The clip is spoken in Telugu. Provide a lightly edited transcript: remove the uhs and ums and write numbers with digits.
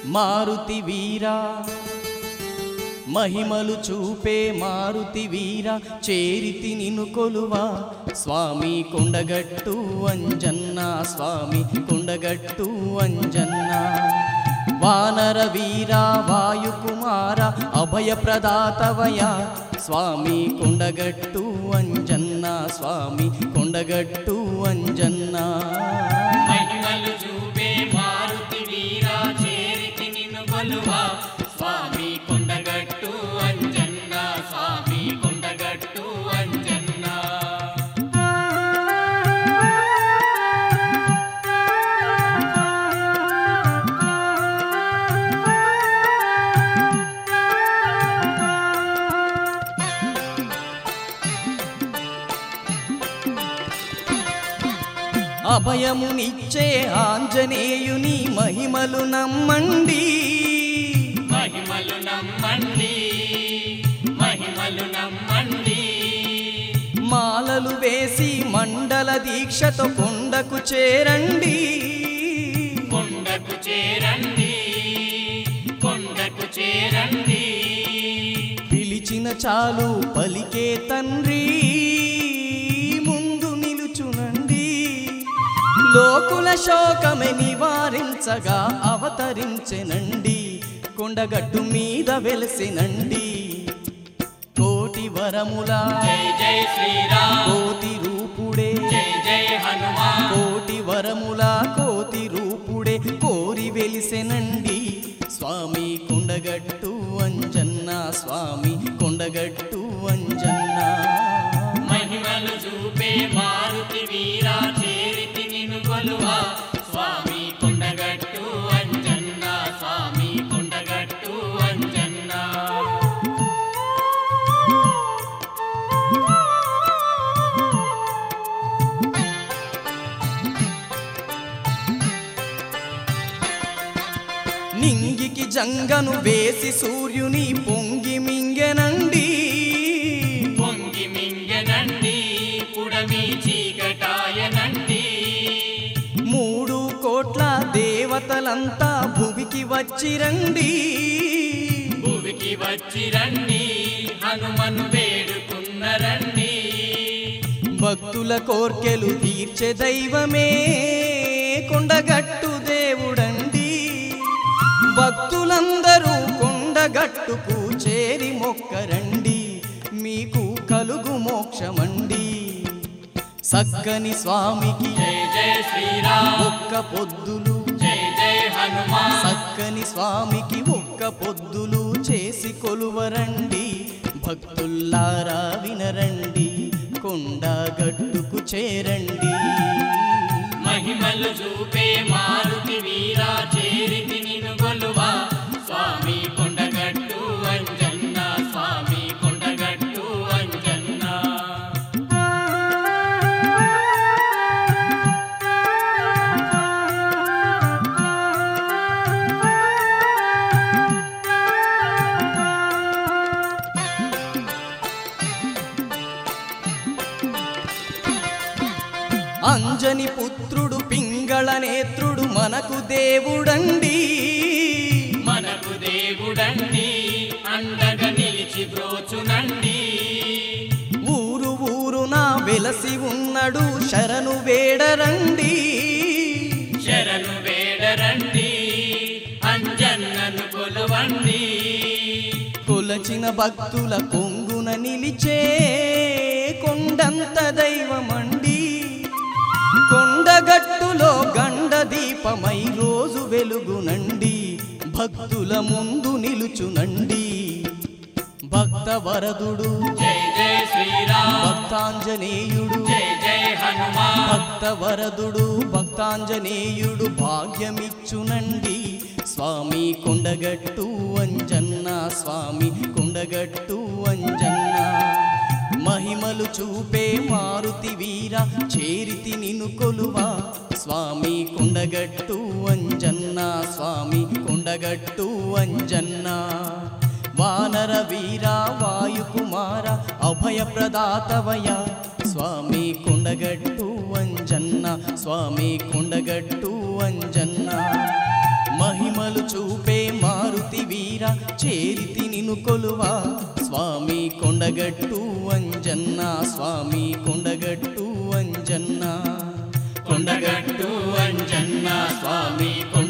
మారుతి వీరా మహిమలు చూపే మారుతి వీరా చేరితి నిన్ను కొలువా స్వామి కొండగట్టు అంజన్న స్వామి కొండగట్టు అంజన్న వానర వీరా వాయుకుమార అభయ ప్రదాతవయ స్వామి కొండగట్టు అంజన్న స్వామి కొండగట్టు అంజన్న మహిమలు చూపే మారుతి వీరా చేరితి నిన్ను కొలువా స్వామి కొండగట్టు అంజన్న స్వామి కొండగట్టు అంజన్న అభయమునిచ్చే ఆంజనేయుని మహిమలు నమ్మండి మహిమలు నమ్మండి మహిమలు నమ్మండి మాలలు వేసి మండల దీక్షతో కొండకు చేరండి కొండకు చేరండి కొండకు చేరండి పిలిచిన చాలు పలికే తండ్రి ముందు నిలుచునండి లోకుల శోకమే నివారించగా అవతరించెనండి కొండగట్టు మీద వెలసినండి కోటి వరముల జై జై శ్రీరామ్ కోటి రూపుడే జై జై హనుమాన్ కోటి వరముల కోటి రూపుడే కోరి వెలిసెనండి స్వామి కొండగట్టు అంజన్న స్వామి కొండగట్టు అంజన్న మహిమలు చూపే మారుతి వీరా చేరితి నిన్ను కొలువా స్వామి కొండగట్టు అంజన్న స్వామి కొండగట్టు అంజన్న నింగికి జంగను వేసి సూర్యుని పొంగి మింగెనండి పొంగి మింగనండి పుడమి చీకటాయనండి 3 కోట్ల దేవతలంతా భువికి వచ్చిరండి భువికి వచ్చి రండి హనుమను వేడుకున్నరండి భక్తుల కోర్కెలు తీర్చే దైవమే కొండగట్టు దేవుడండి భక్తులందరూ కొండగట్టుకు చేరి మొక్కరండి మీకు కలుగు మోక్షమండి సక్కని స్వామికి జై జై శ్రీరామ్ ఒక్క పొద్దులు జై జై హనుమాన్ సక్కని స్వామికి ఒక్క పొద్దులు చేసి కొలువరండి భక్తుల్లారా వినరండి కొండగట్టుకు చేరండి మహిమలు చూపే మారుతి వీరా చేరితి నిన్ను కొలువా స్వామి కొండగట్టు అంజన్న స్వామి కొండగట్టు అంజన్న అంజని పుత్రుడు పింగళ నేత్రుడు మనకు దేవుడండి మనకు దేవుడండి అండగా నిలిచి బ్రోచునండి ఊరు ఊరున వెలసి ఉన్నడు శరణు వేడరండి శరణు వేడరండి అంజన్నను కొలవండి కొలచిన భక్తుల కొంగున నిలిచే కొండంత దైవమండి కొండగట్టులో గండ దీపమై రోజు వెలుగునండి భక్తుల ముందు నిలుచునండి భక్త వరదుడు జై జై శ్రీరామ్ భక్తాంజనేయుడు జై జై హనుమాన్ భక్త వరదుడు భక్తాంజనేయుడు భాగ్యమిచ్చునండి స్వామి కొండగట్టు అంజన్న స్వామి కొండగట్టు అంజన్న మహిమలు చూపే మారుతి వీర చేరితి నిన్ను కొలువా స్వామి కొండగట్టు అంజన్న స్వామి కొండగట్టు అంజన్న వానర వీరా వాయుకుమార అభయ ప్రదాతవయ స్వామి కొండగట్టు అంజన్న స్వామి కొండగట్టు అంజన్న మహిమలు చూపే చేరితి నిను కొలువా స్వామి కొండగట్టు అంజన్న స్వామి కొండగట్టు అంజన్న కొండగట్టు అంజన్న స్వామి